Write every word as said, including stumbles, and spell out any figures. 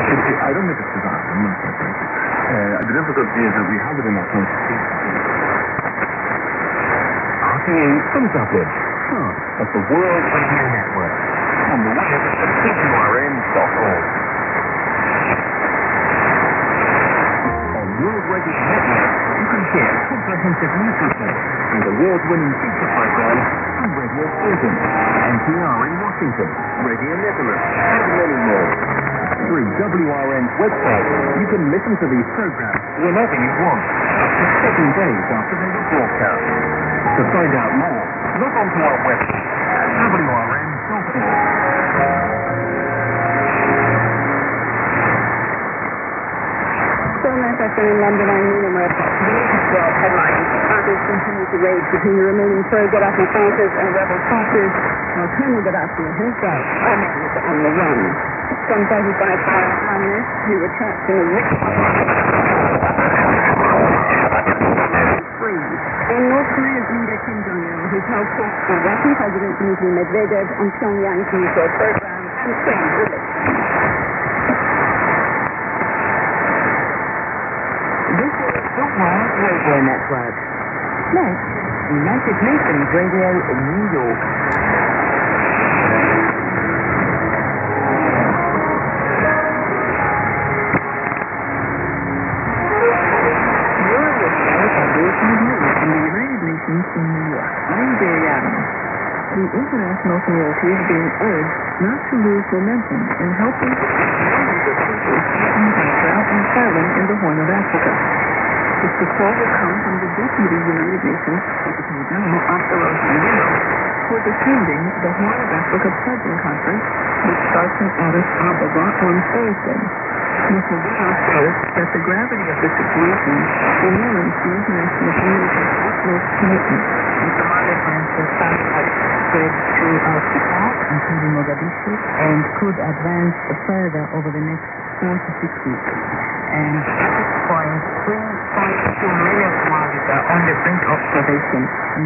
I don't think it's designed. I'm not sure. Uh, the difficulty is that we have it in our constitution. R T E from Dublin. Part of the World Radio Network. On the web at W R N dot org. On World Radio Network, you can hear comprehensive news reports and award-winning feature programs on Radio Sweden, N P R in Washington, Radio Netherlands, and many more. Through W R N's website, you can listen to these programs whenever you want, up to seven days after they were broadcast. To find out more, log on to our website at W R N dot org. So manufacturing in London and Newham Airport. The latest world headlines. Battles continue to rage between the remaining pro-Gaddafi fighters and rebel fighters, while Colonel Gaddafi himself remains on the run. Some thirty-five thousand communists who were trapped in a rich free. In North Korea's leader Kim Jong-il, who held talks with Russian President Dmitry Medvedev on Pyongyang's nuclear program and trade relations. This is the World Radio Network. Next, United Nations Radio in New York. The international community is being urged not to lose momentum in helping to drought and famine in the Horn of Africa. The support will come from the Deputy United Nations Secretary General Oscar Rosendino for defending the Horn of Africa Pledging Conference, which starts in Addis Ababa on Thursday. Mister Williams says that the gravity of the situation demands the international community's utmost commitment. The Somali branches spread throughout the south, including Mogadishu, and could advance further over the next four to six weeks. And at this point, three point two million Somalis are on the brink of starvation.